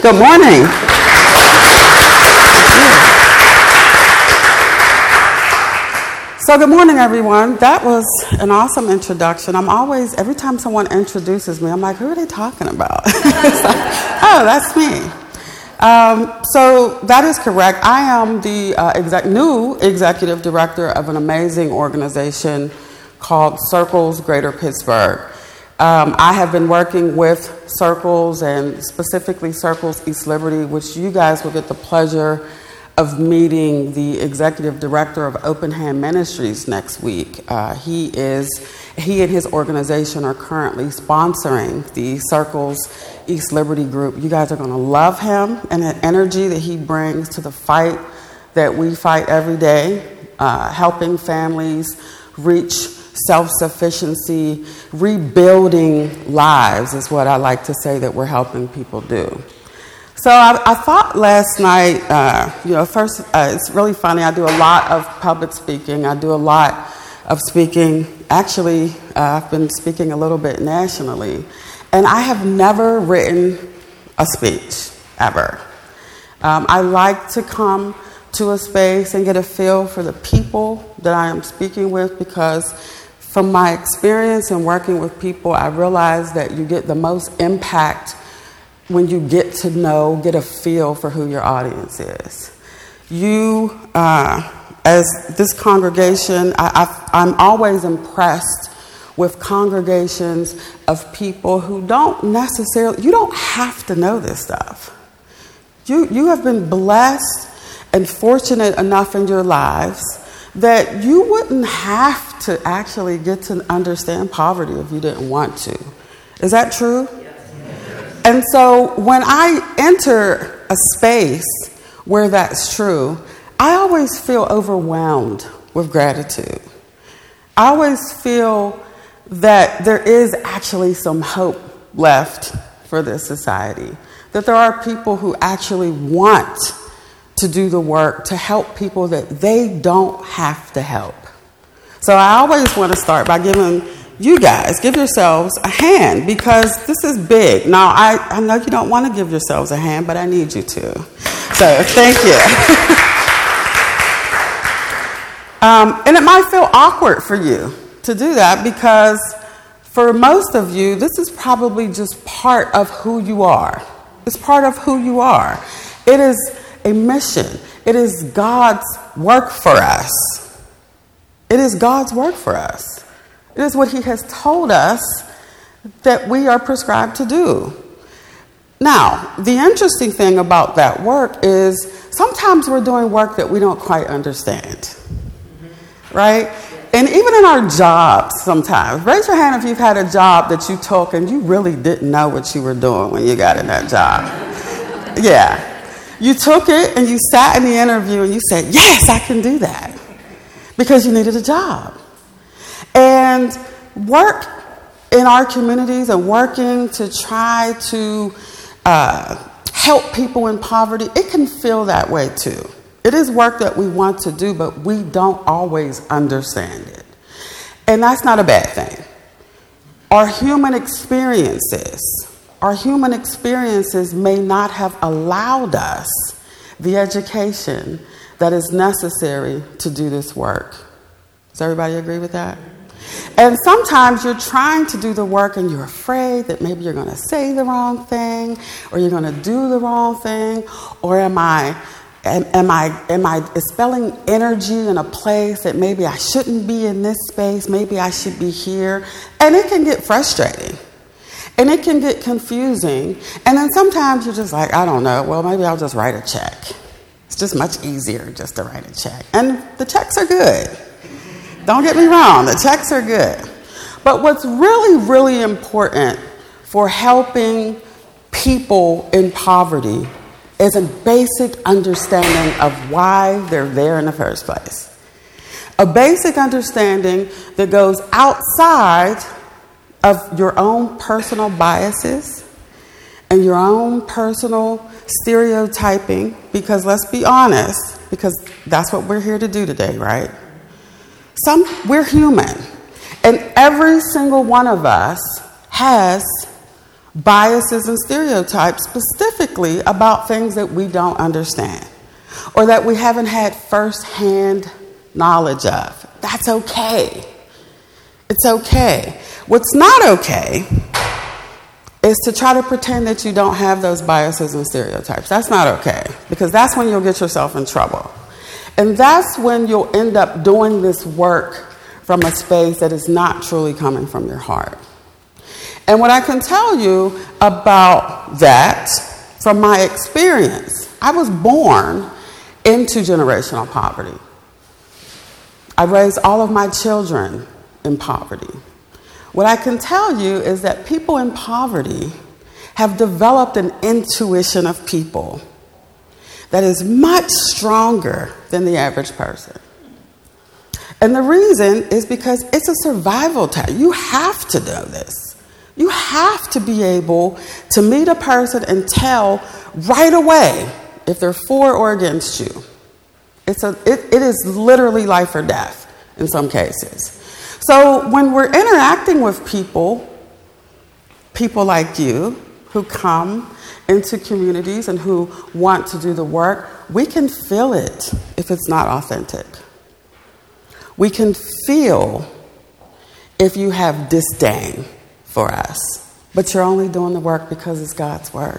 Good morning. So good morning, everyone. That was an awesome introduction. Every time someone introduces me, I'm like, who are they talking about? It's like, oh, that's me. So that is correct. I am the new executive director of an amazing organization called Circles Greater Pittsburgh. I have been working with Circles and specifically Circles East Liberty, which you guys will get the pleasure of meeting the executive director of Open Hand Ministries next week. He and his organization are currently sponsoring the Circles East Liberty group. You guys are going to love him and the energy that he brings to the fight that we fight every day, helping families reach self-sufficiency, rebuilding lives is what I like to say that we're helping people do. So I thought last night, first, it's really funny. I do a lot of public speaking. I do a lot of speaking. Actually, I've been speaking a little bit nationally. And I have never written a speech, ever. I like to come to a space and get a feel for the people that I am speaking with, because from my experience in working with people, I realize that you get the most impact when you get a feel for who your audience is. You, as this congregation, I'm always impressed with congregations of people who you don't have to know this stuff. You have been blessed and fortunate enough in your lives that you wouldn't have to actually get to understand poverty if you didn't want to. Is that true? And so when I enter a space where that's true, I always feel overwhelmed with gratitude. I always feel that there is actually some hope left for this society, that there are people who actually want to do the work to help people that they don't have to help. So I always want to start by give yourselves a hand, because this is big. Now, I know you don't want to give yourselves a hand, but I need you to. So thank you. And it might feel awkward for you to do that, because for most of you, this is probably just part of who you are. It's part of who you are. It is a mission. It is God's work for us. It is God's work for us. It is what he has told us that we are prescribed to do. Now, the interesting thing about that work is sometimes we're doing work that we don't quite understand, right? And even in our jobs sometimes. Raise your hand if you've had a job that you took and you really didn't know what you were doing when you got in that job. Yeah. You took it and you sat in the interview and you said, yes, I can do that, because you needed a job. And work in our communities and working to try to help people in poverty, it can feel that way too. It is work that we want to do, but we don't always understand it. And that's not a bad thing. Our human experiences may not have allowed us the education that is necessary to do this work. Does everybody agree with that? And sometimes you're trying to do the work and you're afraid that maybe you're going to say the wrong thing, or you're going to do the wrong thing, or am I expelling energy in a place that maybe I shouldn't be in this space, maybe I should be here. And it can get frustrating. And it can get confusing. And then sometimes you're just like, I don't know, well, maybe I'll just write a check. It's just much easier just to write a check. And the checks are good. Don't get me wrong, the checks are good. But what's really, really important for helping people in poverty is a basic understanding of why they're there in the first place. A basic understanding that goes outside of your own personal biases and your own personal stereotyping, because let's be honest, because that's what we're here to do today, right? We're human, and every single one of us has biases and stereotypes specifically about things that we don't understand or that we haven't had firsthand knowledge of. That's okay. It's okay. What's not okay is to try to pretend that you don't have those biases and stereotypes. That's not okay, because that's when you'll get yourself in trouble. And that's when you'll end up doing this work from a space that is not truly coming from your heart. And what I can tell you about that from my experience, I was born into generational poverty. I raised all of my children in poverty. What I can tell you is that people in poverty have developed an intuition of people that is much stronger than the average person. And the reason is because it's a survival tactic. You have to know this. You have to be able to meet a person and tell right away if they're for or against you. It is literally life or death in some cases. So when we're interacting with people like you who come into communities and who want to do the work, we can feel it if it's not authentic. We can feel if you have disdain for us, but you're only doing the work because it's God's work.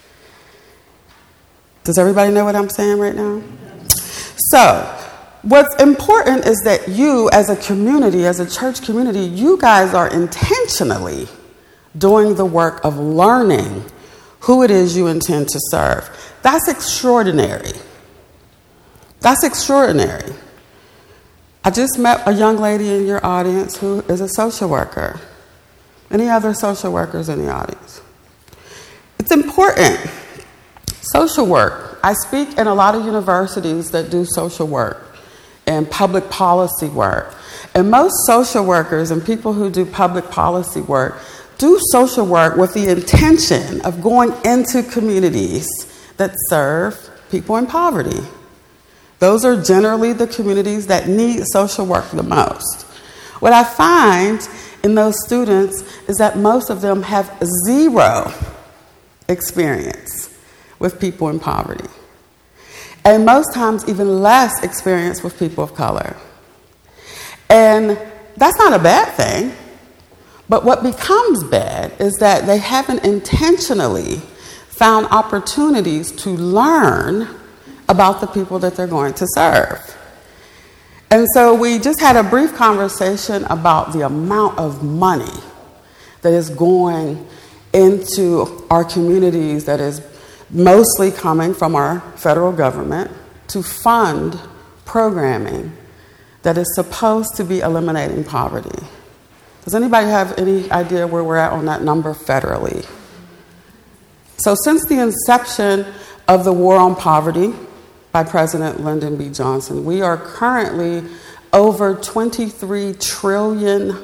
Does everybody know what I'm saying right now? So, what's important is that you, as a community, as a church community, you guys are intentionally doing the work of learning who it is you intend to serve. That's extraordinary. That's extraordinary. I just met a young lady in your audience who is a social worker. Any other social workers in the audience? It's important. Social work. I speak in a lot of universities that do social work and public policy work. And most social workers and people who do public policy work do social work with the intention of going into communities that serve people in poverty. Those are generally the communities that need social work the most. What I find in those students is that most of them have zero experience with people in poverty. And most times even less experience with people of color. And that's not a bad thing. But what becomes bad is that they haven't intentionally found opportunities to learn about the people that they're going to serve. And so we just had a brief conversation about the amount of money that is going into our communities that is mostly coming from our federal government to fund programming that is supposed to be eliminating poverty. Does anybody have any idea where we're at on that number federally? So since the inception of the War on Poverty by President Lyndon B. Johnson, we are currently over $23 trillion.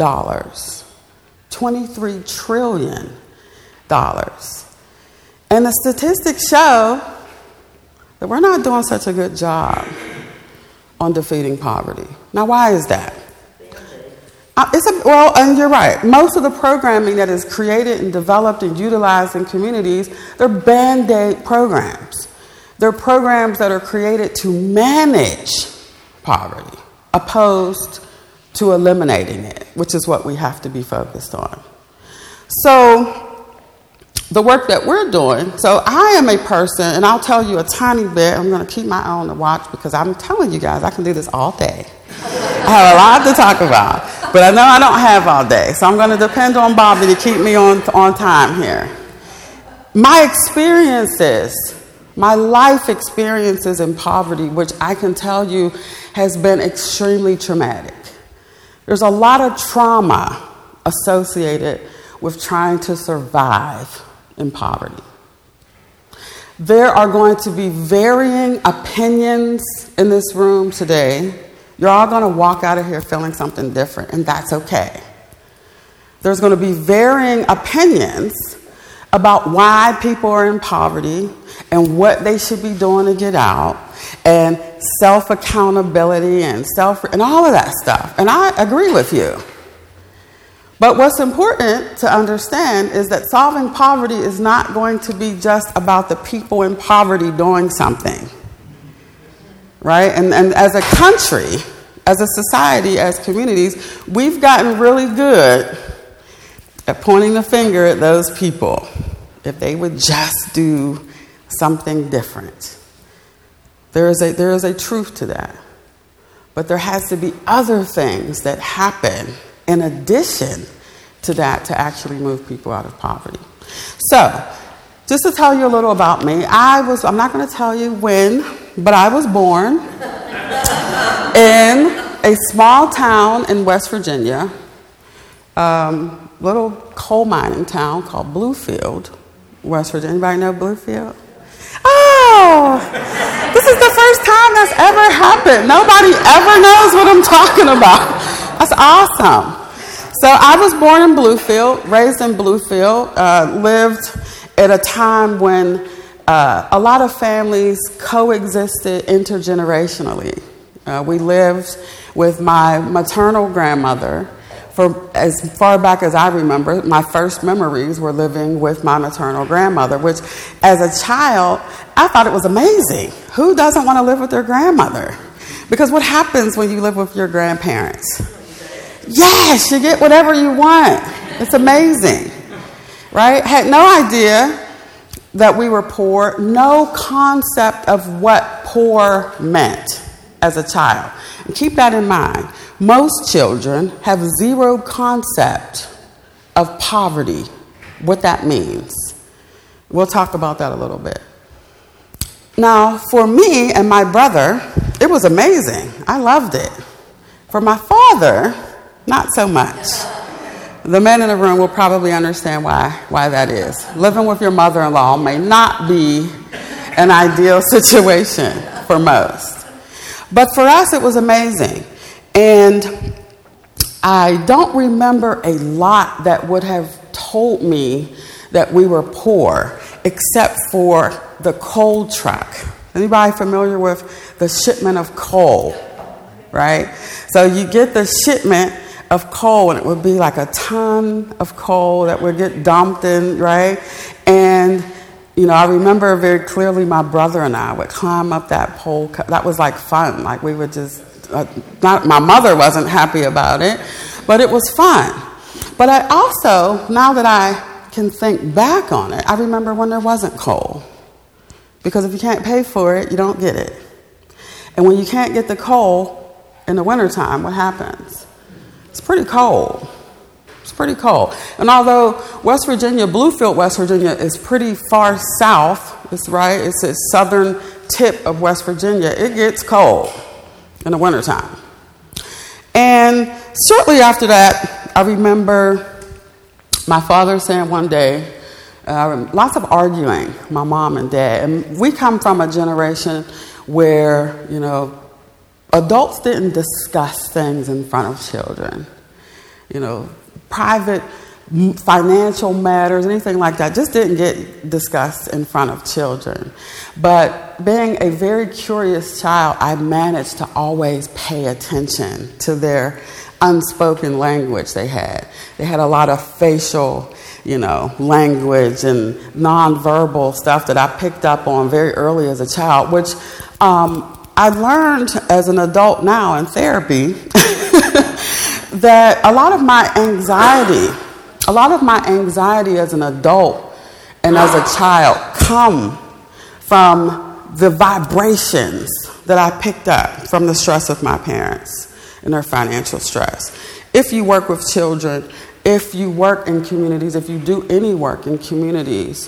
$23 trillion. And the statistics show that we're not doing such a good job on defeating poverty. Now, why is that? And you're right. Most of the programming that is created and developed and utilized in communities, they're Band-Aid programs. They're programs that are created to manage poverty, opposed to eliminating it, which is what we have to be focused on. So the work that we're doing, so I am a person, and I'll tell you a tiny bit. I'm going to keep my eye on the watch because I'm telling you guys I can do this all day. I have a lot to talk about, but I know I don't have all day, so I'm going to depend on Bobby to keep me on time here. My experiences, my life experiences in poverty, which I can tell you has been extremely traumatic. There's a lot of trauma associated with trying to survive in poverty. There are going to be varying opinions in this room today. You're all going to walk out of here feeling something different, and that's okay. There's going to be varying opinions about why people are in poverty and what they should be doing to get out, and self-accountability and all of that stuff. And I agree with you. But what's important to understand is that solving poverty is not going to be just about the people in poverty doing something, right? And as a country, as a society, as communities, we've gotten really good at pointing the finger at those people if they would just do something different. There is a truth to that. But there has to be other things that happen in addition to that to actually move people out of poverty. So, just to tell you a little about me, I'm not going to tell you when, but I was born in a small town in West Virginia, little coal mining town called Bluefield, West Virginia. Anybody know Bluefield? Oh, this is the first time that's ever happened. Nobody ever knows what I'm talking about. That's awesome. So I was born in Bluefield, raised in Bluefield, lived at a time when a lot of families coexisted intergenerationally. We lived with my maternal grandmother for as far back as I remember. My first memories were living with my maternal grandmother, which as a child, I thought it was amazing. Who doesn't want to live with their grandmother? Because what happens when you live with your grandparents? Yes, you get whatever you want. It's amazing, right? Had no idea that we were poor, no concept of what poor meant as a child. And keep that in mind. Most children have zero concept of poverty, what that means. We'll talk about that a little bit. Now, for me and my brother, it was amazing. I loved it. For my father, not so much. The men in the room will probably understand why that is. Living with your mother-in-law may not be an ideal situation for most. But for us, it was amazing. And I don't remember a lot that would have told me that we were poor, except for the coal truck. Anybody familiar with the shipment of coal, right? So you get the shipment of coal, and it would be like a ton of coal that would get dumped in, right? And, I remember very clearly my brother and I would climb up that pole. That was like fun. Like we would just, my mother wasn't happy about it, but it was fun. But I also, now that I can think back on it, I remember when there wasn't coal. Because if you can't pay for it, you don't get it. And when you can't get the coal in the wintertime, what happens? It's pretty cold. It's pretty cold. And although West Virginia, Bluefield, West Virginia is pretty far south, it's the southern tip of West Virginia, it gets cold in the wintertime. And shortly after that, I remember my father saying one day, lots of arguing, my mom and dad. And we come from a generation where, adults didn't discuss things in front of children. Private financial matters, anything like that, just didn't get discussed in front of children. But being a very curious child, I managed to always pay attention to their unspoken language they had. They had a lot of facial, language and nonverbal stuff that I picked up on very early as a child, which I learned as an adult now in therapy that a lot of my anxiety as an adult and as a child come from the vibrations that I picked up from the stress of my parents and their financial stress. If you work with children, if you work in communities, if you do any work in communities,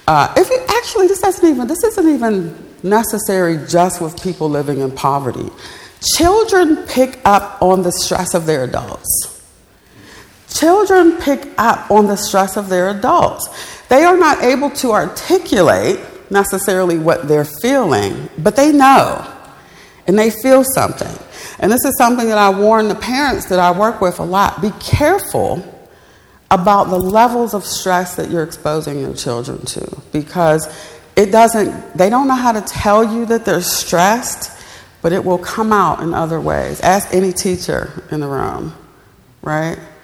this isn't even necessary just with people living in poverty. Children pick up on the stress of their adults. Children pick up on the stress of their adults. They are not able to articulate necessarily what they're feeling, but they know, and they feel something. And this is something that I warn the parents that I work with a lot. Be careful about the levels of stress that you're exposing your children to, because they don't know how to tell you that they're stressed, but it will come out in other ways. Ask any teacher in the room, right?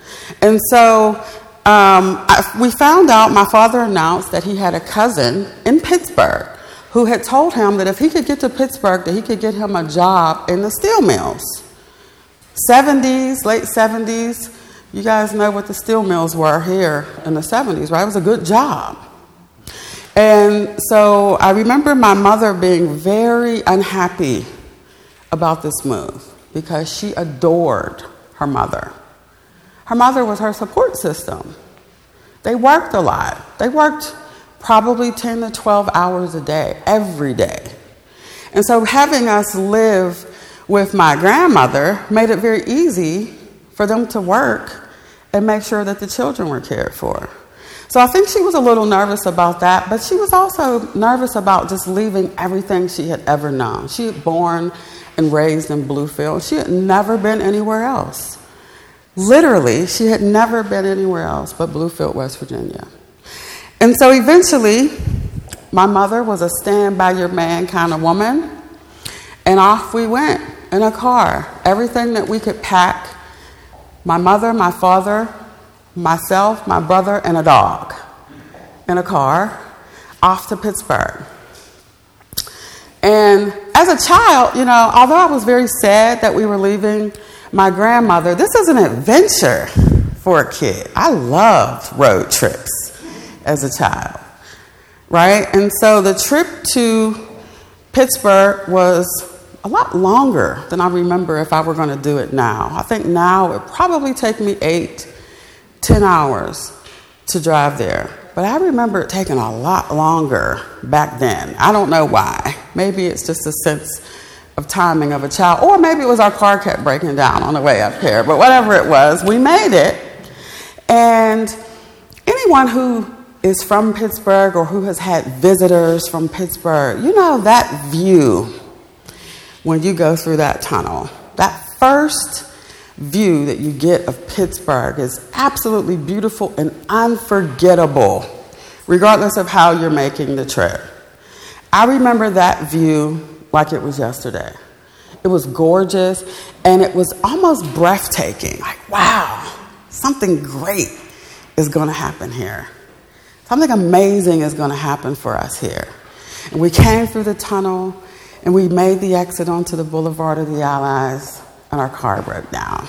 And so we found out, my father announced that he had a cousin in Pittsburgh who had told him that if he could get to Pittsburgh, that he could get him a job in the steel mills. 70s, late 70s, you guys know what the steel mills were here in the 70s, right? It was a good job. And so I remember my mother being very unhappy about this move because she adored her mother. Her mother was her support system. They worked a lot. They worked probably 10 to 12 hours a day, every day. And so having us live with my grandmother made it very easy for them to work and make sure that the children were cared for. So I think she was a little nervous about that, but she was also nervous about just leaving everything she had ever known. She had born and raised in Bluefield. She had never been anywhere else. Literally, she had never been anywhere else but Bluefield, West Virginia. And so eventually, my mother was a stand-by-your-man kind of woman, and off we went in a car. Everything that we could pack, my mother, my father, myself, my brother, and a dog in a car, off to Pittsburgh. And as a child, although I was very sad that we were leaving my grandmother, this is an adventure for a kid. I loved road trips as a child, right? And so the trip to Pittsburgh was a lot longer than I remember if I were going to do it now. I think now it would probably take me 8-10 hours to drive there. But I remember it taking a lot longer back then. I don't know why. Maybe it's just a sense of timing of a child, or maybe it was our car kept breaking down on the way up here. But whatever it was, we made it. And anyone who is from Pittsburgh or who has had visitors from Pittsburgh, that view when you go through that tunnel, that first view that you get of Pittsburgh is absolutely beautiful and unforgettable, regardless of how you're making the trip. I remember that view like it was yesterday. It was gorgeous, and it was almost breathtaking. Like, wow, something great is going to happen here. Something amazing is going to happen for us here. And we came through the tunnel, and we made the exit onto the Boulevard of the Allies, and our car broke down.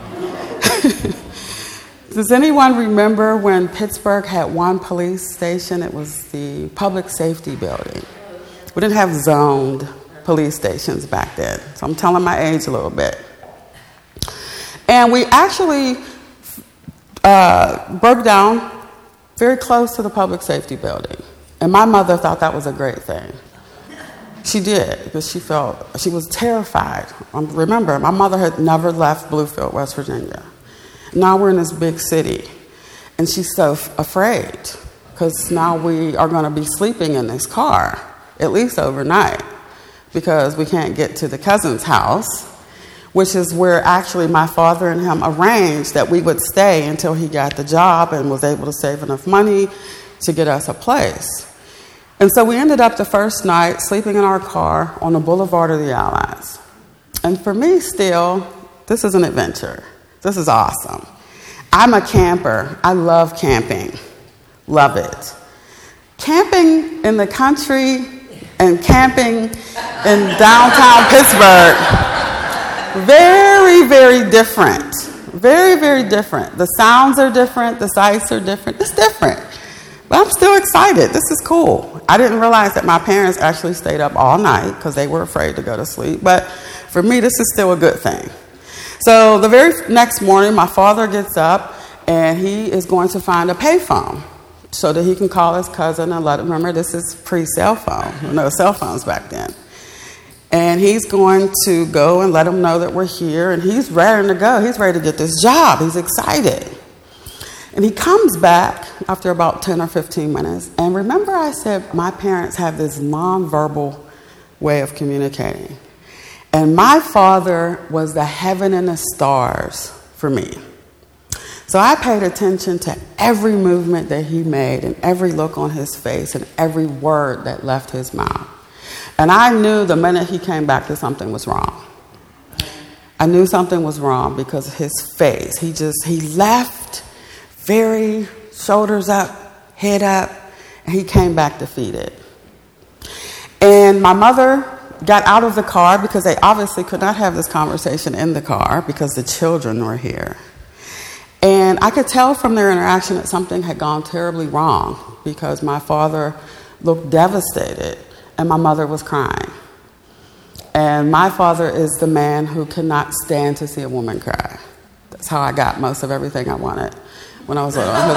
Does anyone remember when Pittsburgh had one police station? It was the Public Safety Building. We didn't have zoned police stations back then, so I'm telling my age a little bit. And we actually broke down very close to the Public Safety Building. And my mother thought that was a great thing. She did, because she was terrified. Remember, my mother had never left Bluefield, West Virginia. Now we're in this big city, and she's so afraid, because now we are going to be sleeping in this car, at least overnight, because we can't get to the cousin's house, which is where actually my father and him arranged that we would stay until he got the job and was able to save enough money to get us a place. And so we ended up the first night sleeping in our car on the Boulevard of the Allies. And for me still, this is an adventure. This is awesome. I'm a camper. I love camping. Love it. Camping in the country and camping in downtown Pittsburgh, very, very different. Very, very different. The sounds are different. The sights are different. It's different. But I'm still excited. This is cool. I didn't realize that my parents actually stayed up all night because they were afraid to go to sleep. But for me, this is still a good thing. So the very next morning, my father gets up, and he is going to find a payphone so that he can call his cousin and let him, remember, this is pre-cell phone. No cell phones back then. And he's going to go and let him know that we're here, and he's raring to go. He's ready to get this job. He's excited. And he comes back after about 10 or 15 minutes. And remember I said my parents have this nonverbal way of communicating. And my father was the heaven and the stars for me. So I paid attention to every movement that he made and every look on his face and every word that left his mouth. And I knew the minute he came back that something was wrong. I knew something was wrong because of his face. He left very shoulders up, head up, and he came back defeated. And my mother got out of the car because they obviously could not have this conversation in the car because the children were here. And I could tell from their interaction that something had gone terribly wrong because my father looked devastated and my mother was crying. And my father is the man who cannot stand to see a woman cry. That's how I got most of everything I wanted when I was little. All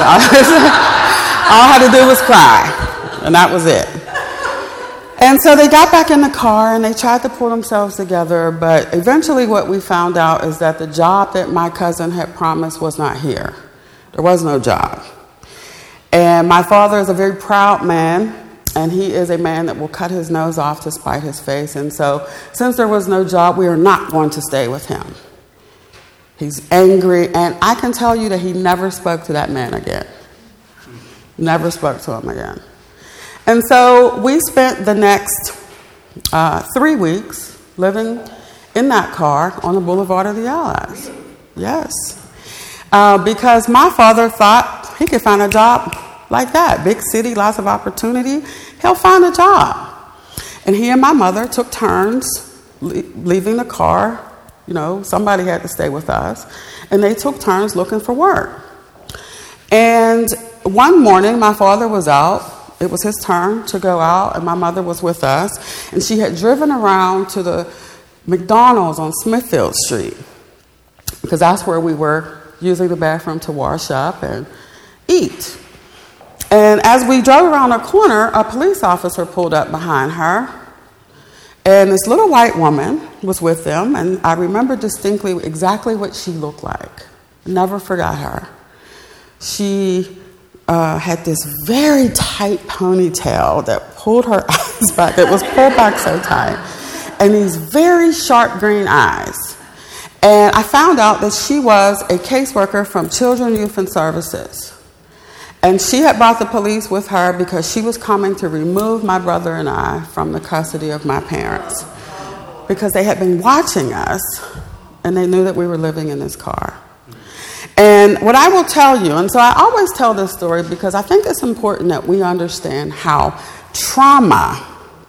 I had to do was cry, and that was it. And so they got back in the car and they tried to pull themselves together, but eventually what we found out is that the job that my cousin had promised was not here. There was no job. And my father is a very proud man, and he is a man that will cut his nose off to spite his face. And so since there was no job, we are not going to stay with him. He's angry, and I can tell you that he never spoke to that man again. Never spoke to him again. And so we spent the next 3 weeks living in that car on the Boulevard of the Allies. Yes. Because my father thought he could find a job like that. Big city, lots of opportunity. He'll find a job. And he and my mother took turns leaving the car. You know, somebody had to stay with us. And they took turns looking for work. And one morning, my father was out. It was his turn to go out, and my mother was with us. And she had driven around to the McDonald's on Smithfield Street, because that's where we were using the bathroom to wash up and eat. And as we drove around a corner, a police officer pulled up behind her. And this little white woman was with them, and I remember distinctly exactly what she looked like. Never forgot her. She had this very tight ponytail that pulled her eyes back. It was pulled back so tight. And these very sharp green eyes. And I found out that she was a caseworker from Children, Youth, and Services. And she had brought the police with her because she was coming to remove my brother and I from the custody of my parents. Because they had been watching us, and they knew that we were living in this car. And what I will tell you, and so I always tell this story because I think it's important that we understand how trauma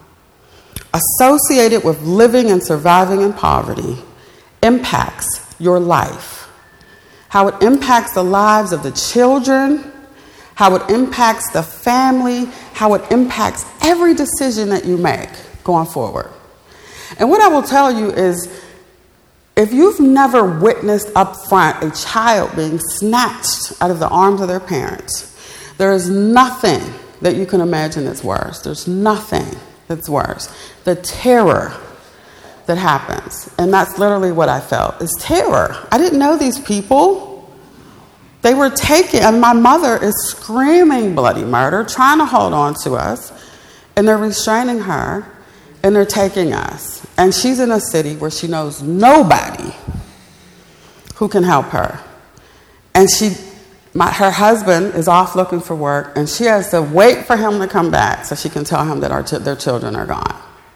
associated with living and surviving in poverty impacts your life, how it impacts the lives of the children, how it impacts the family, how it impacts every decision that you make going forward. And what I will tell you is, if you've never witnessed up front a child being snatched out of the arms of their parents, there is nothing that you can imagine that's worse. There's nothing that's worse. The terror that happens. And that's literally what I felt, is terror. I didn't know these people. They were taken, and my mother is screaming bloody murder, trying to hold on to us, and they're restraining her, and they're taking us. And she's in a city where she knows nobody who can help her. And her husband is off looking for work, and she has to wait for him to come back so she can tell him that their children are gone.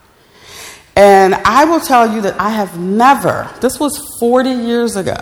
And I will tell you that I have never, this was 40 years ago,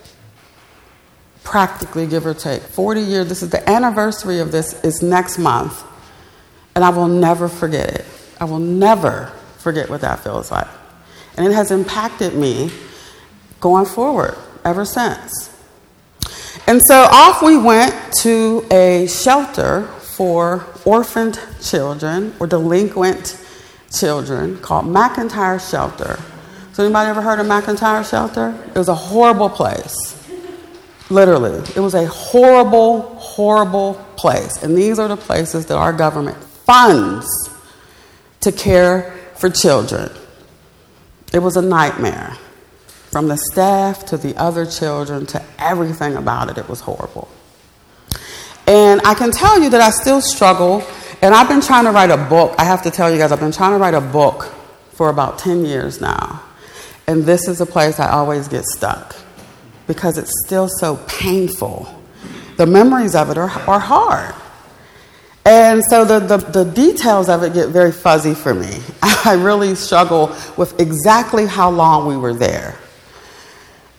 practically, give or take, 40 years. This is the anniversary of this is next month. And I will never forget it. I will never forget what that feels like. And it has impacted me going forward ever since. And so off we went to a shelter for orphaned children or delinquent children called McIntyre Shelter. So anybody ever heard of McIntyre Shelter? It was a horrible place. Literally. It was a horrible, horrible place. And these are the places that our government funds to care for children. It was a nightmare. From the staff to the other children to everything about it, it was horrible. And I can tell you that I still struggle, and I've been trying to write a book. I have to tell you guys, I've been trying to write a book for about 10 years now. And this is a place I always get stuck because it's still so painful. The memories of it are hard. And so the details of it get very fuzzy for me. I really struggle with exactly how long we were there.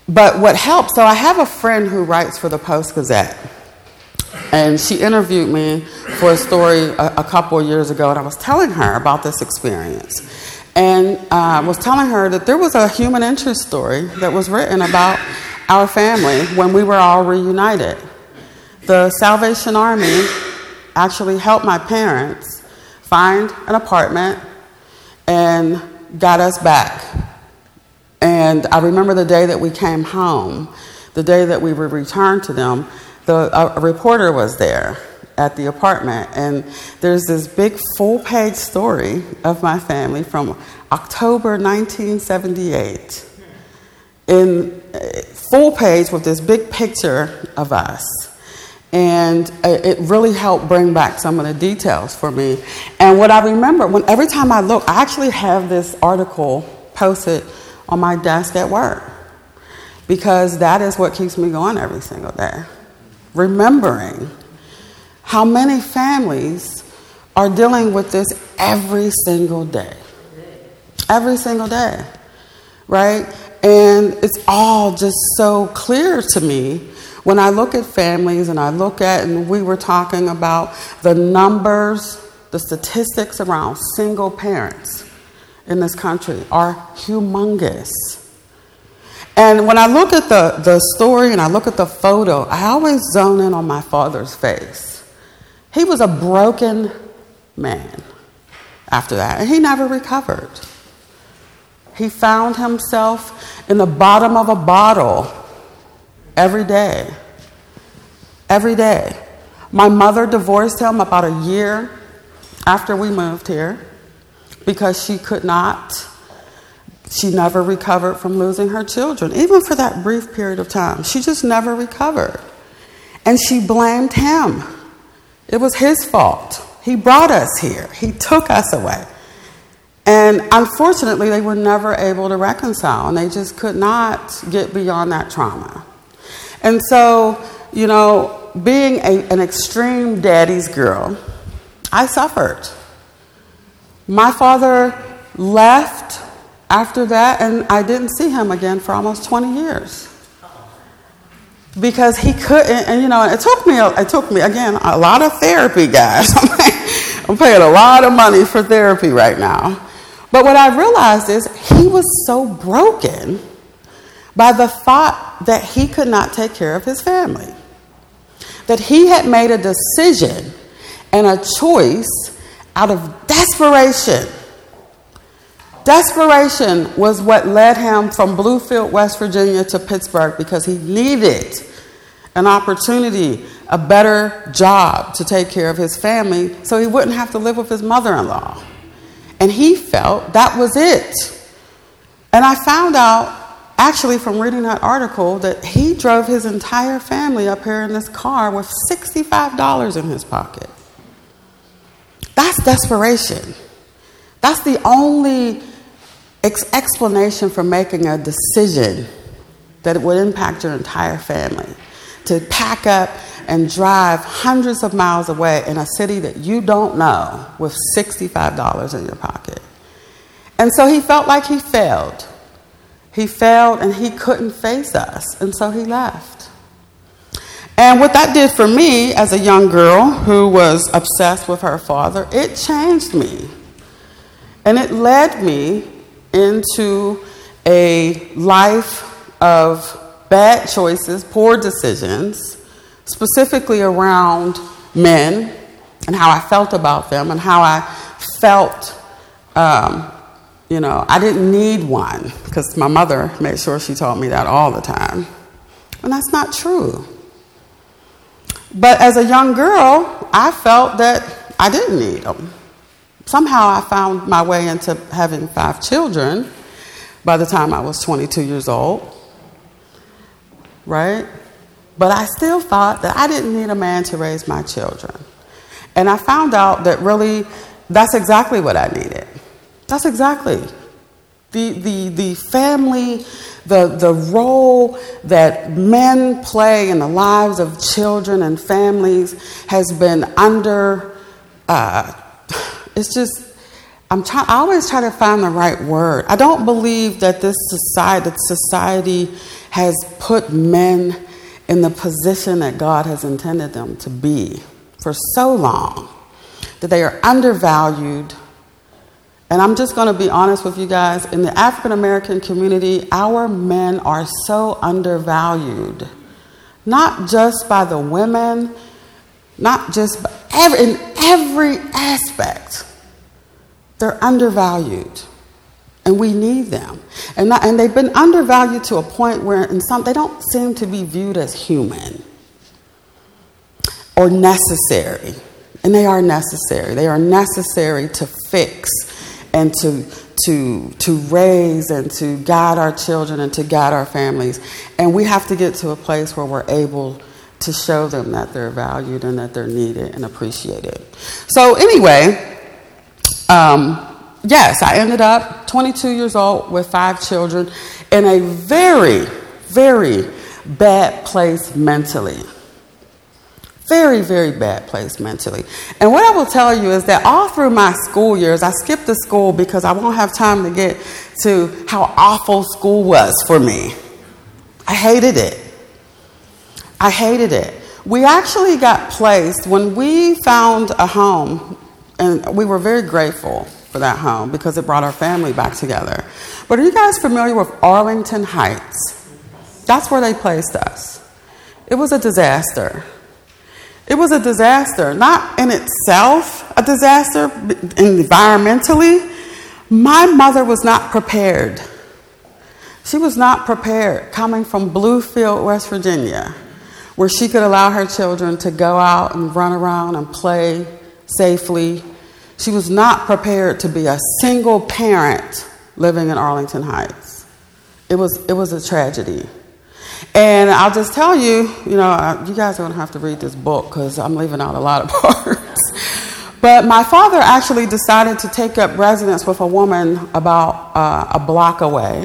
But what helped, so I have a friend who writes for the Post-Gazette, and she interviewed me for a story a couple of years ago, and I was telling her about this experience. And I was telling her that there was a human interest story that was written about our family when we were all reunited. The Salvation Army actually helped my parents find an apartment and got us back. And I remember the day that we came home, the day that we were returned to them, a reporter was there at the apartment, and there's this big full-page story of my family from October 1978, in full page with this big picture of us. And it really helped bring back some of the details for me. And what I remember, every time I look, I actually have this article posted on my desk at work, because that is what keeps me going every single day. Remembering how many families are dealing with this every single day. Every single day, right? And it's all just so clear to me when I look at families and we were talking about the numbers, the statistics around single parents in this country are humongous. And when I look at the story and I look at the photo, I always zone in on my father's face. He was a broken man after that, and he never recovered. He found himself in the bottom of a bottle every day. Every day. My mother divorced him about a year after we moved here because she never recovered from losing her children, even for that brief period of time. She just never recovered. And she blamed him. It was his fault. He brought us here. He took us away. And unfortunately, they were never able to reconcile, and they just could not get beyond that trauma. And so, you know, being an extreme daddy's girl, I suffered. My father left after that, and I didn't see him again for almost 20 years. Because he couldn't, and you know, it took me again, a lot of therapy, guys. I'm paying a lot of money for therapy right now. But what I realized is he was so broken by the thought that he could not take care of his family. That he had made a decision and a choice out of desperation. Desperation was what led him from Bluefield, West Virginia to Pittsburgh, because he needed an opportunity, a better job to take care of his family so he wouldn't have to live with his mother-in-law. And he felt that was it. And I found out, actually from reading that article, that he drove his entire family up here in this car with $65 in his pocket. That's desperation. That's the only explanation for making a decision that it would impact your entire family. To pack up and drive hundreds of miles away in a city that you don't know with $65 in your pocket. And so he felt like he failed. He failed and he couldn't face us. And so he left. And what that did for me as a young girl who was obsessed with her father, it changed me. And it led me into a life of bad choices, poor decisions, specifically around men and how I felt about them and how I felt, I didn't need one, because my mother made sure she told me that all the time. And that's not true. But as a young girl, I felt that I didn't need them. Somehow I found my way into having 5 children by the time I was 22 years old. Right? But I still thought that I didn't need a man to raise my children. And I found out that really, that's exactly what I needed. That's exactly. The family, the role that men play in the lives of children and families has been under, it's just, I always try to find the right word. I don't believe that this society has put men in the position that God has intended them to be for so long, that they are undervalued. And I'm just going to be honest with you guys, in the African American community, our men are so undervalued. Not just by the women, not just in every aspect. They're undervalued. And we need them. And they've been undervalued to a point where they don't seem to be viewed as human or necessary. And they are necessary. They are necessary to fix and to raise and to guide our children and to guide our families. And we have to get to a place where we're able to show them that they're valued and that they're needed and appreciated. So anyway, yes, I ended up 22 years old with 5 children in a very, very bad place mentally. Very, very bad place mentally. And what I will tell you is that all through my school years, I skipped the school because I won't have time to get to how awful school was for me. I hated it. I hated it. We actually got placed when we found a home, and we were very grateful for that home because it brought our family back together. But are you guys familiar with Arlington Heights? That's where they placed us. It was a disaster. It was a disaster, not in itself a disaster environmentally. My mother was not prepared. She was not prepared coming from Bluefield, West Virginia, where she could allow her children to go out and run around and play safely. She was not prepared to be a single parent living in Arlington Heights. It was a tragedy. And I'll just tell you, you guys are going to have to read this book because I'm leaving out a lot of parts. But my father actually decided to take up residence with a woman about a block away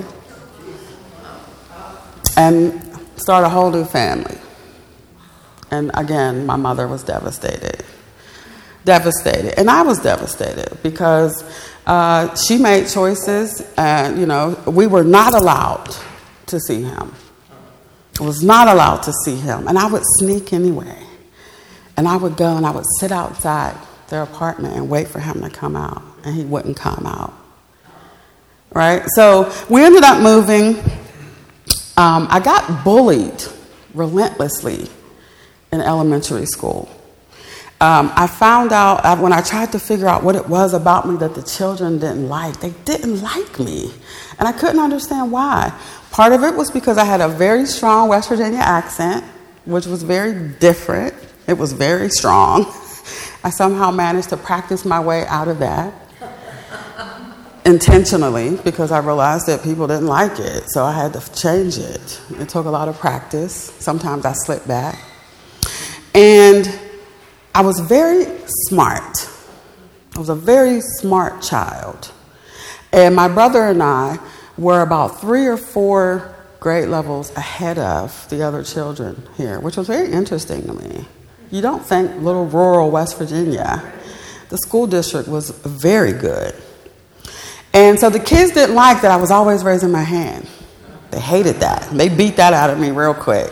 and start a whole new family. And again, my mother was devastated. And I was devastated because she made choices and, we were not allowed to see him. I was not allowed to see him. And I would sneak anyway. And I would go and I would sit outside their apartment and wait for him to come out. And he wouldn't come out. Right? So we ended up moving. I got bullied relentlessly in elementary school. I found out when I tried to figure out what it was about me that the children didn't like. They didn't like me. And I couldn't understand why. Part of it was because I had a very strong West Virginia accent, which was very different. It was very strong. I somehow managed to practice my way out of that intentionally because I realized that people didn't like it. So I had to change it. It took a lot of practice. Sometimes I slipped back. And I was very smart. I was a very smart child. And my brother and I were about 3 or 4 grade levels ahead of the other children here, which was very interesting to me. You don't think little rural West Virginia. The school district was very good. And so the kids didn't like that I was always raising my hand. They hated that. They beat that out of me real quick.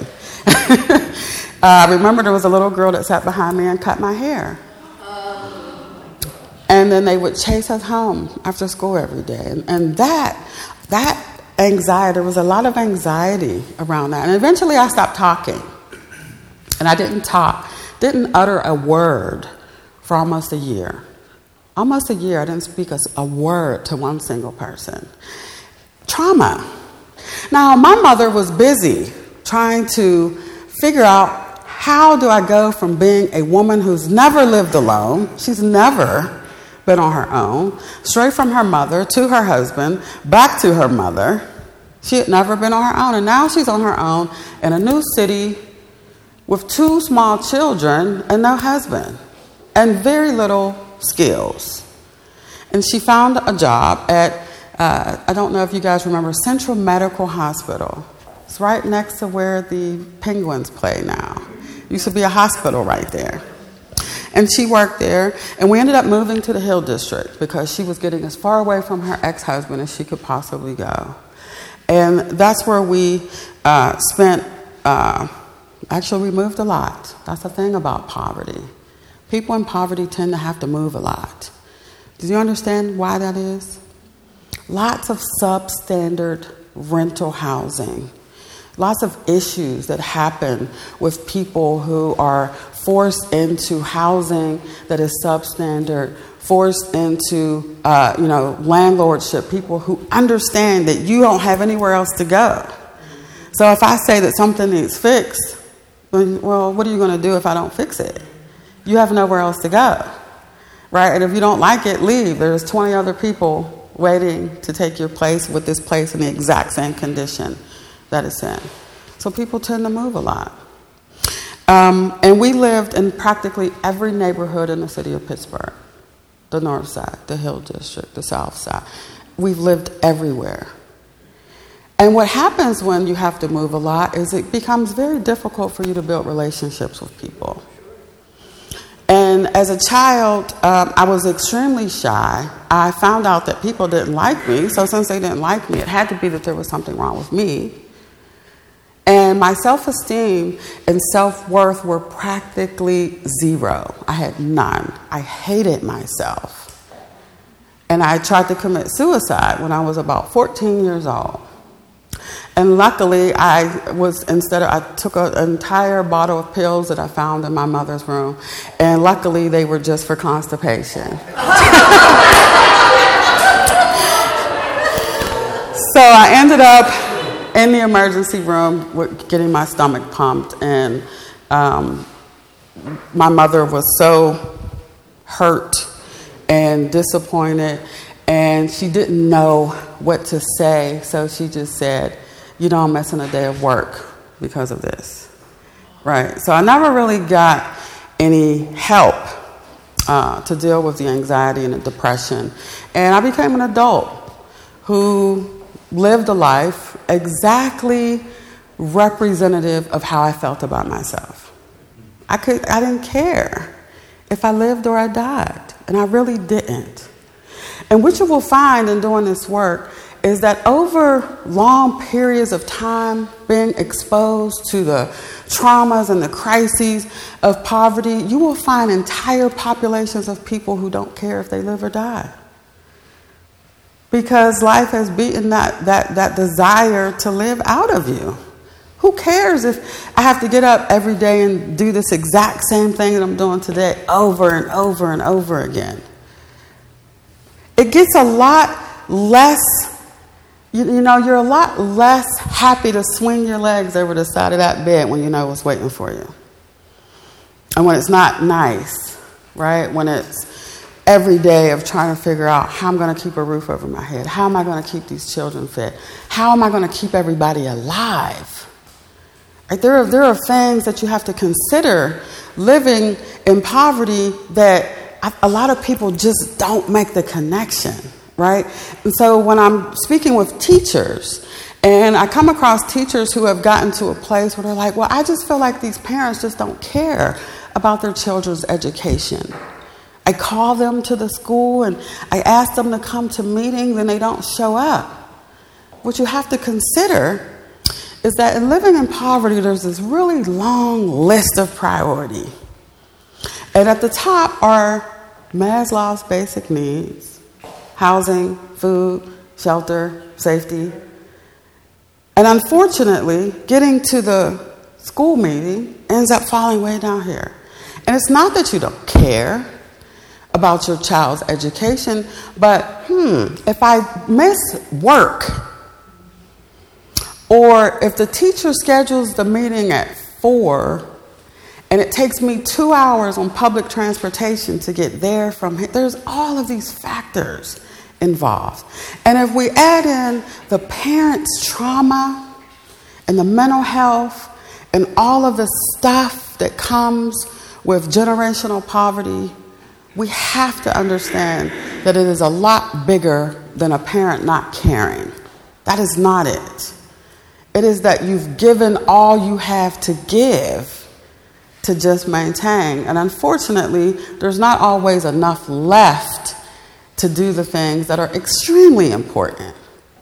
I remember there was a little girl that sat behind me and cut my hair. And then they would chase us home after school every day. And that anxiety, there was a lot of anxiety around that. And eventually I stopped talking. And I didn't utter a word for almost a year. Almost a year, I didn't speak a word to one single person. Trauma. Now, my mother was busy trying to figure out, how do I go from being a woman who's never lived alone, she's never been on her own, straight from her mother to her husband, back to her mother. She had never been on her own, and now she's on her own in a new city with 2 small children and no husband and very little skills. And she found a job at, I don't know if you guys remember, Central Medical Hospital. It's right next to where the Penguins play now. Used to be a hospital right there. And she worked there, and we ended up moving to the Hill District because she was getting as far away from her ex-husband as she could possibly go. And that's where we actually we moved a lot. That's the thing about poverty. People in poverty tend to have to move a lot. Do you understand why that is? Lots of substandard rental housing. Lots of issues that happen with people who are forced into housing that is substandard, forced into, landlordship, people who understand that you don't have anywhere else to go. So if I say that something needs fixed, well, what are you going to do if I don't fix it? You have nowhere else to go, right? And if you don't like it, leave. There's 20 other people waiting to take your place with this place in the exact same condition that it's in. So people tend to move a lot. And we lived in practically every neighborhood in the city of Pittsburgh. The north side, the Hill District, the south side. We've lived everywhere. And what happens when you have to move a lot is it becomes very difficult for you to build relationships with people. And as a child, I was extremely shy. I found out that people didn't like me. So since they didn't like me, it had to be that there was something wrong with me. And my self-esteem and self-worth were practically zero. I had none. I hated myself. And I tried to commit suicide when I was about 14 years old. And luckily, I took an entire bottle of pills that I found in my mother's room. And luckily, they were just for constipation. So I ended up in the emergency room getting my stomach pumped. And my mother was so hurt and disappointed. And she didn't know what to say. So she just said, I'm missing a day of work because of this, right? So I never really got any help to deal with the anxiety and the depression. And I became an adult who lived a life exactly representative of how I felt about myself. I didn't care if I lived or I died, and I really didn't. And what you will find in doing this work is that over long periods of time, being exposed to the traumas and the crises of poverty, you will find entire populations of people who don't care if they live or die. Because life has beaten that desire to live out of you. Who cares if I have to get up every day and do this exact same thing that I'm doing today over and over and over again? It gets a lot less. You're a lot less happy to swing your legs over the side of that bed when you know what's waiting for you. And when it's not nice, right? When it's every day of trying to figure out how I'm going to keep a roof over my head. How am I going to keep these children fed? How am I going to keep everybody alive? Right? There are things that you have to consider living in poverty that a lot of people just don't make the connection. Right? And so when I'm speaking with teachers, and I come across teachers who have gotten to a place where they're like, well, I just feel like these parents just don't care about their children's education. I call them to the school and I ask them to come to meetings and they don't show up. What you have to consider is that in living in poverty, there's this really long list of priority. And at the top are Maslow's basic needs. Housing, food, shelter, safety. And unfortunately, getting to the school meeting ends up falling way down here. And it's not that you don't care about your child's education, but if I miss work, or if the teacher schedules the meeting at 4, and it takes me 2 hours on public transportation to get there from here, there's all of these factors involved. And if we add in the parents' trauma and the mental health and all of the stuff that comes with generational poverty, we have to understand that it is a lot bigger than a parent not caring. That is not it. It is that you've given all you have to give to just maintain. And unfortunately, there's not always enough left to do the things that are extremely important.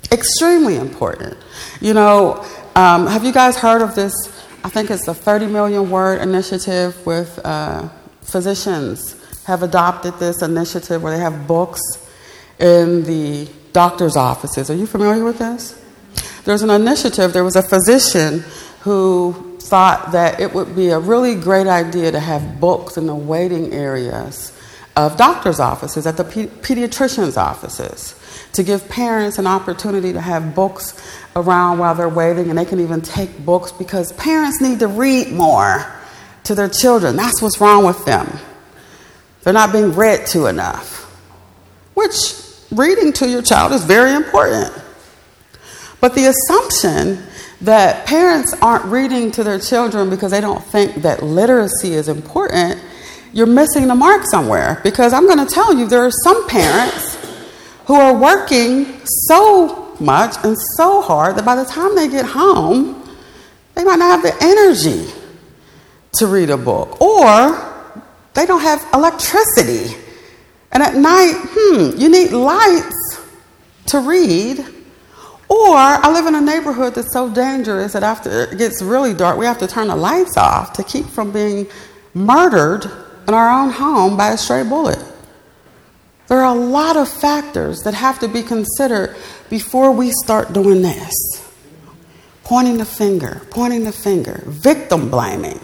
Extremely important. Have you guys heard of this? I think it's the 30 million word initiative with physicians have adopted this initiative where they have books in the doctor's offices. Are you familiar with this? There's an initiative. There was a physician who thought that it would be a really great idea to have books in the waiting areas of doctor's offices, at the pediatrician's offices, to give parents an opportunity to have books around while they're waiting, and they can even take books because parents need to read more to their children. That's what's wrong with them. They're not being read to enough, which reading to your child is very important. But the assumption that parents aren't reading to their children because they don't think that literacy is important, you're missing the mark somewhere. Because I'm going to tell you, there are some parents who are working so much and so hard that by the time they get home, they might not have the energy to read a book. Or they don't have electricity. And at night, you need lights to read. Or I live in a neighborhood that's so dangerous that after it gets really dark, we have to turn the lights off to keep from being murdered in our own home by a stray bullet. There are a lot of factors that have to be considered before we start doing this. Pointing the finger, victim blaming.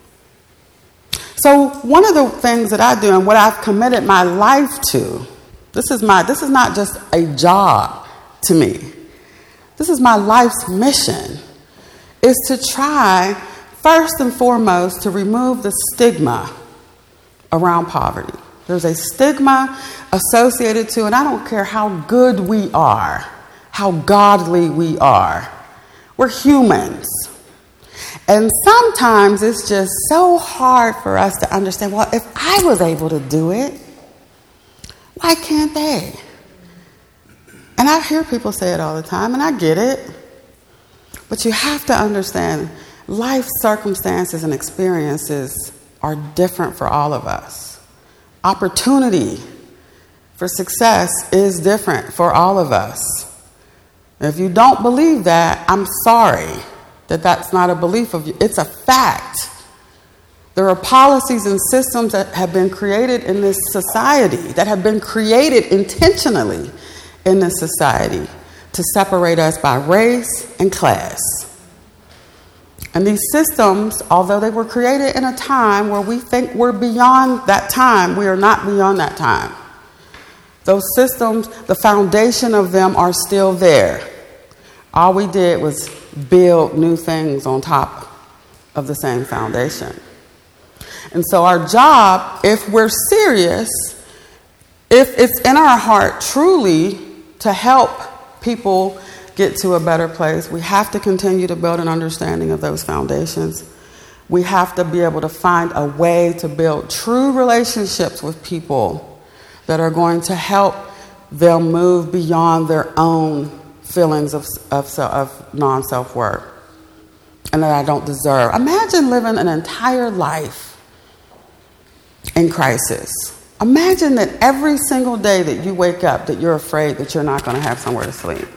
So one of the things that I do and what I've committed my life to, this is not just a job to me. This is my life's mission, is to try, first and foremost, to remove the stigma around poverty. There's a stigma associated to, and I don't care how good we are, how godly we are. We're humans. And sometimes it's just so hard for us to understand, well, if I was able to do it, why can't they? And I hear people say it all the time, and I get it. But you have to understand, life circumstances and experiences are different for all of us. Opportunity for success is different for all of us. If you don't believe that, I'm sorry that that's not a belief of you. It's a fact. There are policies and systems that have been created in this society, that have been created intentionally in this society to separate us by race and class. And these systems, although they were created in a time where we think we're beyond that time, we are not beyond that time. Those systems, the foundation of them are still there. All we did was build new things on top of the same foundation. And so our job, if we're serious, if it's in our heart truly to help people get to a better place, we have to continue to build an understanding of those foundations. We have to be able to find a way to build true relationships with people that are going to help them move beyond their own feelings of non-self-worth and that I don't deserve. Imagine living an entire life in crisis. Imagine that every single day that you wake up that you're afraid that you're not going to have somewhere to sleep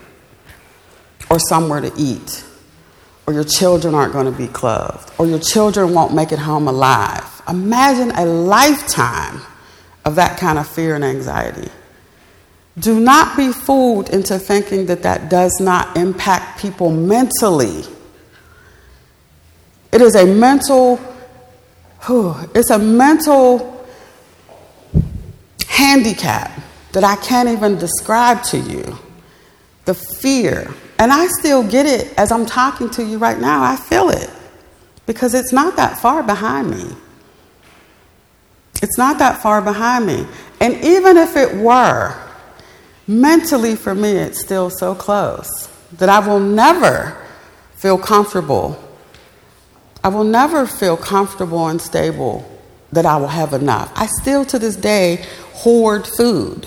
or somewhere to eat, or your children aren't going to be clothed, or your children won't make it home alive. Imagine a lifetime of that kind of fear and anxiety. Do not be fooled into thinking that that does not impact people mentally. It is a mental handicap that I can't even describe to you. The fear. And I still get it as I'm talking to you right now. I feel it because it's not that far behind me. It's not that far behind me. And even if it were, mentally for me, it's still so close that I will never feel comfortable. I will never feel comfortable and stable that I will have enough. I still to this day hoard food.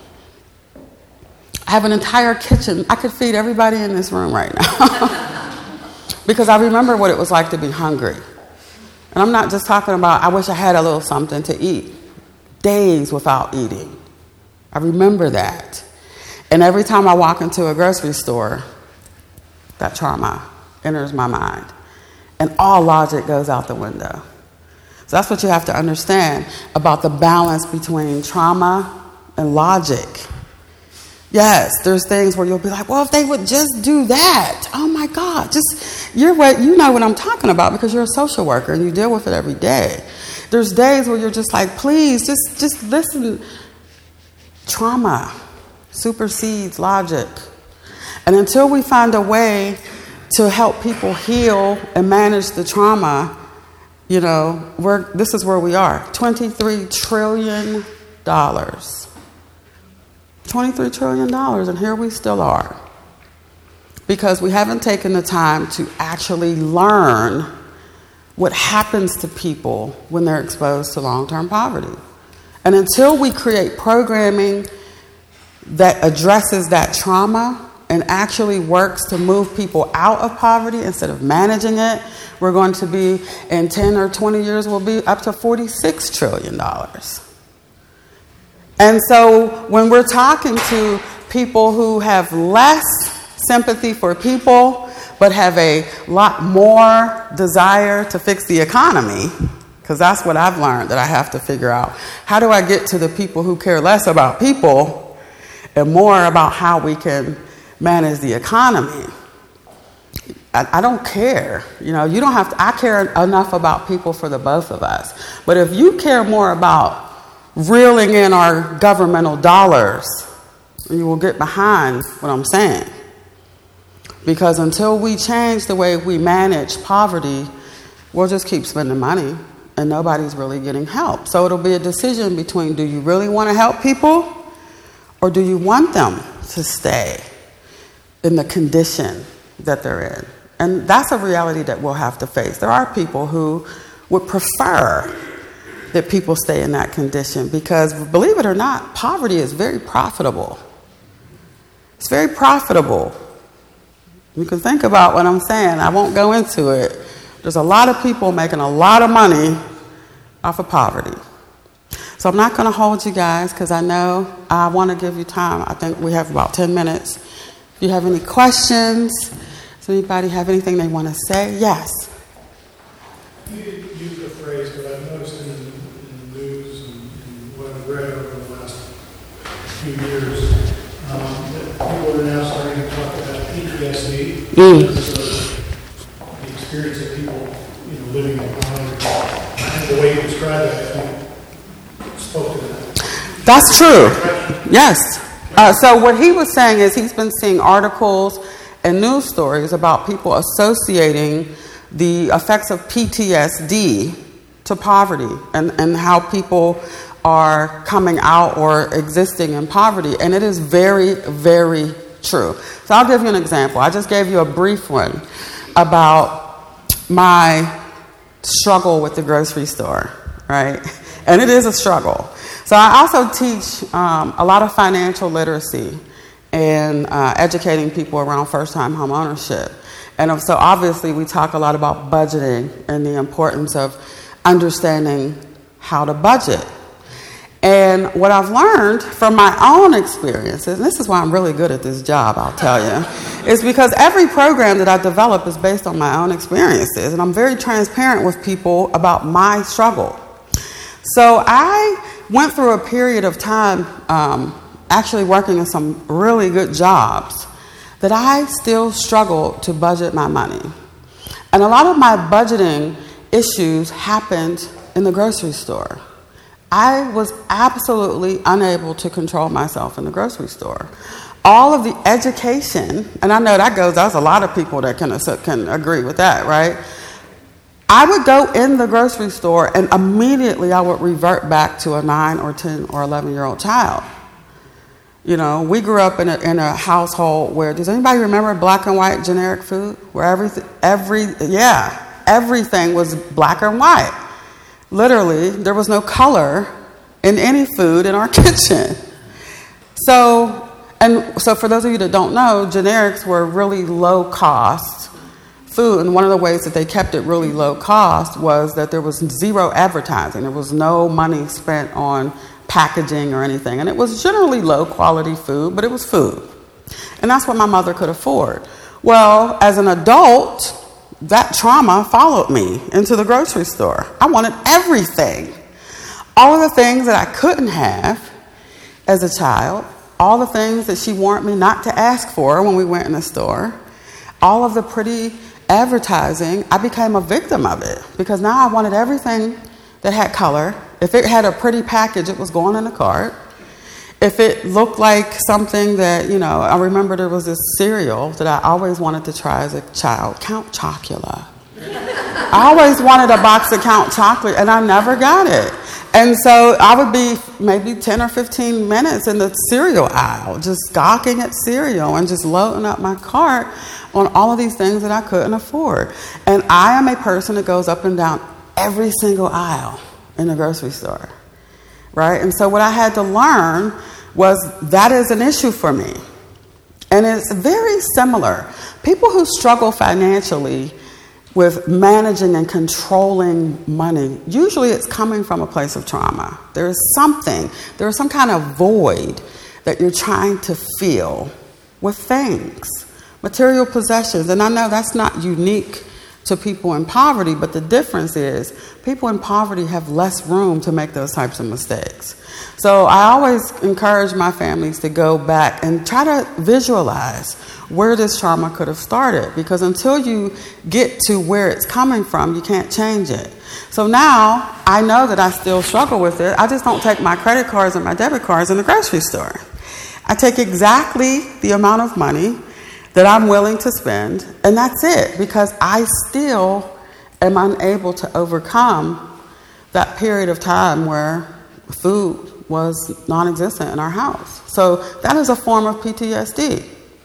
I have an entire kitchen. I could feed everybody in this room right now because I remember what it was like to be hungry. And I'm not just talking about, I wish I had a little something to eat. Days without eating. I remember that. And every time I walk into a grocery store, that trauma enters my mind. And all logic goes out the window. So that's what you have to understand about the balance between trauma and logic. Yes, there's things where you'll be like, well, if they would just do that. Oh my God, you know what I'm talking about because you're a social worker and you deal with it every day. There's days where you're just like, please, just listen. Trauma supersedes logic. And until we find a way to help people heal and manage the trauma, this is where we are. $23 trillion. $23 trillion, and here we still are. Because we haven't taken the time to actually learn what happens to people when they're exposed to long-term poverty. And until we create programming that addresses that trauma and actually works to move people out of poverty instead of managing it, we're going to be, in 10 or 20 years, we'll be up to $46 trillion. And so when we're talking to people who have less sympathy for people, but have a lot more desire to fix the economy, because that's what I've learned that I have to figure out. How do I get to the people who care less about people and more about how we can manage the economy? I don't care. You don't have to. I care enough about people for the both of us. But if you care more about reeling in our governmental dollars, you will get behind what I'm saying. Because until we change the way we manage poverty, we'll just keep spending money and nobody's really getting help. So it'll be a decision between, do you really want to help people or do you want them to stay in the condition that they're in? And that's a reality that we'll have to face. There are people who would prefer that people stay in that condition because, believe it or not, poverty is very profitable. It's very profitable. You can think about what I'm saying. I won't go into it. There's a lot of people making a lot of money off of poverty. So I'm not going to hold you guys because I know I want to give you time. I think we have about 10 minutes. If you have any questions, does anybody have anything they want to say? Yes. You used a phrase that I've noticed in the news and what I've read over the last few years, that people are now starting to talk about PTSD. The experience of people, living in poverty. And the way you describe it, I think, spoke to that. That's true. Yes. So what he was saying is he's been seeing articles and news stories about people associating the effects of PTSD to poverty and how people are coming out or existing in poverty. And it is very, very true. So I'll give you an example. I just gave you a brief one about my struggle with the grocery store, right? And it is a struggle. So I also teach a lot of financial literacy and educating people around first-time home ownership. And so obviously we talk a lot about budgeting and the importance of understanding how to budget. And what I've learned from my own experiences, and this is why I'm really good at this job, I'll tell you, is because every program that I develop is based on my own experiences. And I'm very transparent with people about my struggle. So I went through a period of time actually working in some really good jobs that I still struggle to budget my money. And a lot of my budgeting issues happened in the grocery store. I was absolutely unable to control myself in the grocery store. All of the education, and I know there's a lot of people that can agree with that, right? I would go in the grocery store and immediately I would revert back to a 9 or 10 or 11-year-old child. We grew up in a household where, does anybody remember black and white generic food? Where everything was black and white. Literally, there was no color in any food in our kitchen. So for those of you that don't know, generics were really low cost food. And one of the ways that they kept it really low cost was that there was zero advertising. There was no money spent on packaging or anything. And it was generally low quality food, but it was food. And that's what my mother could afford. Well, as an adult, that trauma followed me into the grocery store. I wanted everything. All of the things that I couldn't have as a child, all the things that she warned me not to ask for when we went in the store, all of the pretty advertising, I became a victim of it because now I wanted everything that had color. If it had a pretty package, it was going in the cart. If it looked like something that, I remember there was this cereal that I always wanted to try as a child, Count Chocula. I always wanted a box of Count Chocolate, and I never got it. And so I would be maybe 10 or 15 minutes in the cereal aisle, just gawking at cereal and just loading up my cart on all of these things that I couldn't afford. And I am a person that goes up and down every single aisle in the grocery store. Right? And so what I had to learn was that is an issue for me. And it's very similar. People who struggle financially with managing and controlling money, usually it's coming from a place of trauma. There is some kind of void that you're trying to fill with things, material possessions. And I know that's not unique to people in poverty, but the difference is people in poverty have less room to make those types of mistakes. So I always encourage my families to go back and try to visualize where this trauma could have started, because until you get to where it's coming from, you can't change it. So now I know that I still struggle with it. I just don't take my credit cards and my debit cards in the grocery store. I take exactly the amount of money that I'm willing to spend, and that's it, because I still am unable to overcome that period of time where food was non-existent in our house. So that is a form of PTSD.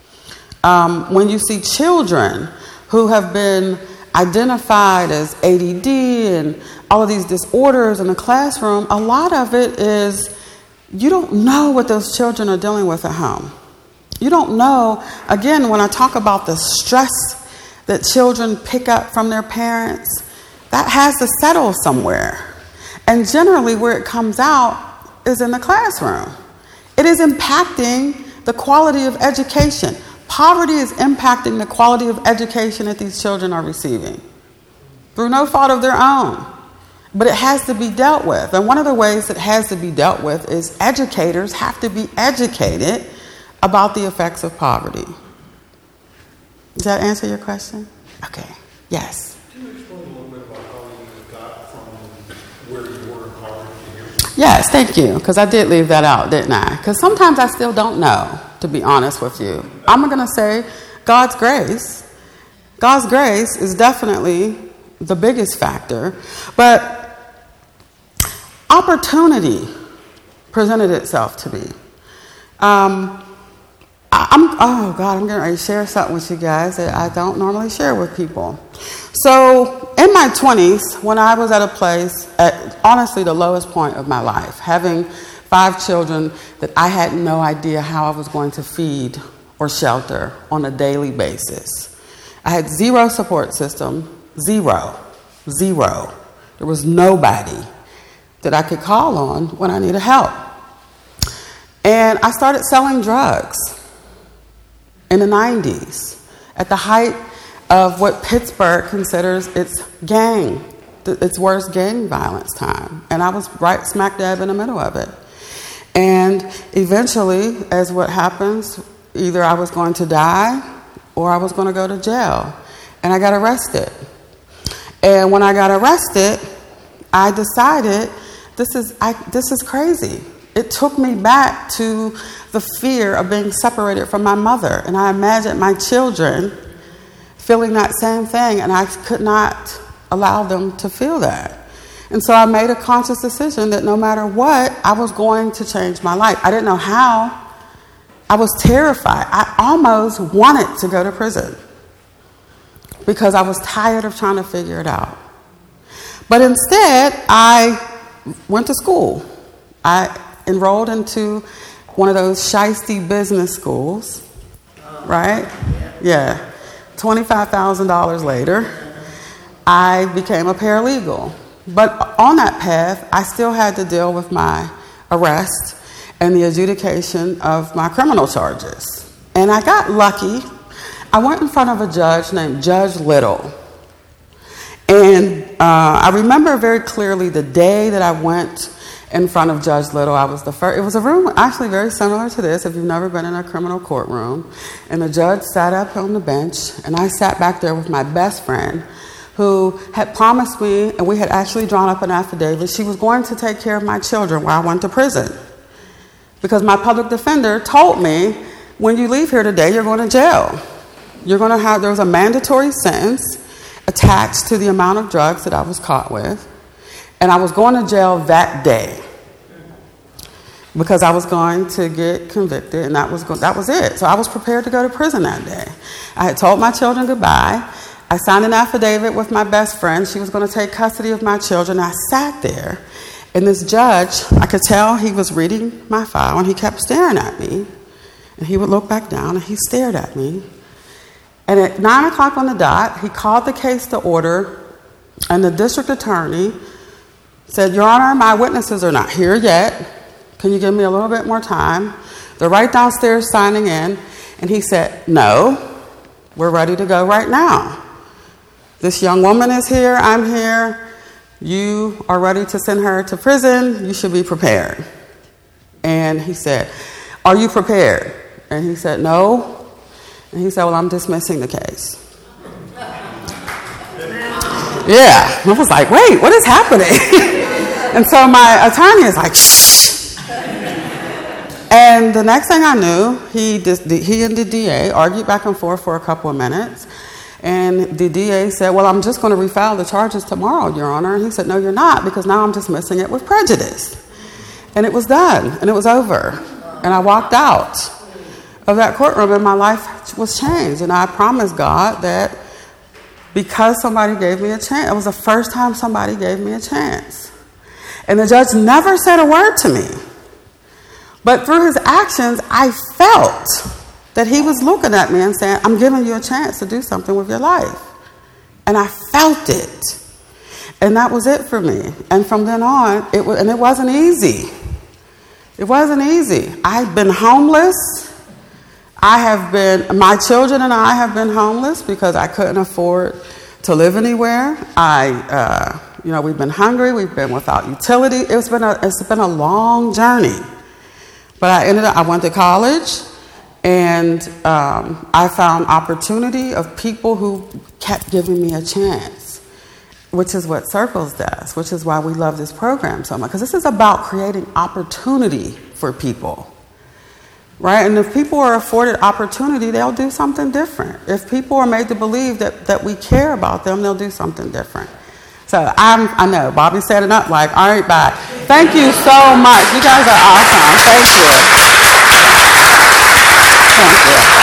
When you see children who have been identified as ADD and all of these disorders in the classroom, a lot of it is you don't know what those children are dealing with at home. You don't know, again, when I talk about the stress that children pick up from their parents, that has to settle somewhere. And generally where it comes out is in the classroom. It is impacting the quality of education. Poverty is impacting the quality of education that these children are receiving through no fault of their own. But it has to be dealt with. And one of the ways it has to be dealt with is educators have to be educated about the effects of poverty. Does that answer your question? Okay. Yes. Can you explain a little bit about how you got from where you were in poverty to here? Yes, thank you, because I did leave that out, didn't I? Because sometimes I still don't know, to be honest with you. I'm going to say God's grace. God's grace is definitely the biggest factor, but opportunity presented itself to me. I'm getting ready to share something with you guys that I don't normally share with people. So in my 20s, when I was at a place at honestly the lowest point of my life, having 5 children that I had no idea how I was going to feed or shelter on a daily basis. I had zero support system, zero. There was nobody that I could call on when I needed help. And I started selling drugs in the 90s, at the height of what Pittsburgh considers its worst gang violence time. And I was right smack dab in the middle of it. And eventually, as what happens, either I was going to die or I was going to go to jail. And I got arrested. And when I got arrested, I decided this is crazy. It took me back to the fear of being separated from my mother. And I imagined my children feeling that same thing, and I could not allow them to feel that. And so I made a conscious decision that no matter what, I was going to change my life. I didn't know how. I was terrified. I almost wanted to go to prison because I was tired of trying to figure it out. But instead, I went to school. I enrolled into one of those shiesty business schools, right? Yeah. $25,000 later, I became a paralegal. But on that path, I still had to deal with my arrest and the adjudication of my criminal charges. And I got lucky. I went in front of a judge named Judge Little. And I remember very clearly the day that I went in front of Judge Little. I was the first. It was a room actually very similar to this, if you've never been in a criminal courtroom. And the judge sat up on the bench, and I sat back there with my best friend, who had promised me, and we had actually drawn up an affidavit, she was going to take care of my children while I went to prison. Because my public defender told me, when you leave here today, you're going to jail. There was a mandatory sentence attached to the amount of drugs that I was caught with. And I was going to jail that day because I was going to get convicted, and that was it. So I was prepared to go to prison that day. I had told my children goodbye. I signed an affidavit with my best friend. She was going to take custody of my children. I sat there, and this judge, I could tell he was reading my file, and he kept staring at me. And he would look back down, and he stared at me. And at 9 o'clock on the dot, he called the case to order, and the district attorney said, "Your Honor, my witnesses are not here yet. Can you give me a little bit more time? They're right downstairs signing in." And he said, "No, we're ready to go right now. This young woman is here, I'm here. You are ready to send her to prison. You should be prepared." And he said, "Are you prepared?" And he said, "No." And he said, "Well, I'm dismissing the case." Yeah, I was like, wait, what is happening? And so my attorney is like, shh. And the next thing I knew, he and the DA argued back and forth for a couple of minutes. And the DA said, "Well, I'm just going to refile the charges tomorrow, Your Honor." And he said, "No, you're not, because now I'm dismissing it with prejudice." And it was done, and it was over. And I walked out of that courtroom, and my life was changed. And I promised God that because somebody gave me a chance, it was the first time somebody gave me a chance. And the judge never said a word to me. But through his actions, I felt that he was looking at me and saying, "I'm giving you a chance to do something with your life." And I felt it. And that was it for me. And from then on, it wasn't easy. It wasn't easy. I've been homeless. My children and I have been homeless because I couldn't afford to live anywhere. We've been hungry. We've been without utility. It's been a long journey. But I went to college, and I found opportunity of people who kept giving me a chance, which is what Circles does, which is why we love this program so much, because this is about creating opportunity for people. Right? And if people are afforded opportunity, they'll do something different. If people are made to believe that we care about them, they'll do something different. So I know, Bobby set it up like, all right, bye. Thank you so much. You guys are awesome. Thank you. Thank you.